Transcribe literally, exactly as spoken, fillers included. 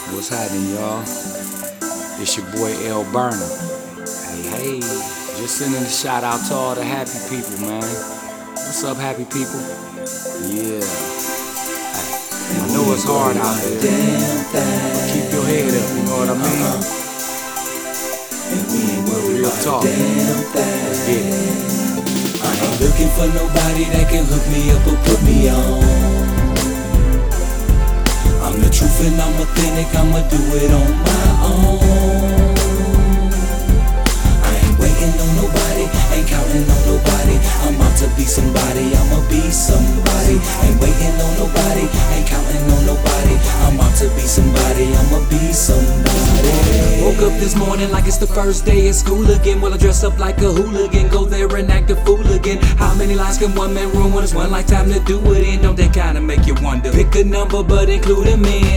What's happening, y'all? It's your boy L Burner. Hey, hey, just sending a shout out to all the happy people, man. What's up, happy people? Yeah. I know it's hard out there, but keep your head up, you know what I mean? Real talk. Let's get it. I ain't looking for nobody that can hook me up or put me on. I'm the truth and I'm authentic, I'ma do it on my own. I ain't waiting on nobody, ain't counting on nobody. I'm out to be somebody, I'ma be somebody. Ain't waiting on nobody, ain't counting on nobody. I'm out to be somebody, I'ma be somebody. Woke up this morning like it's the first day of school again. Well, I dress up like a hooligan, go there and act a fool again. How many lives can one man ruin when it's one lifetime to do it in? Don't that kinda make you wonder? Pick a number but include them in.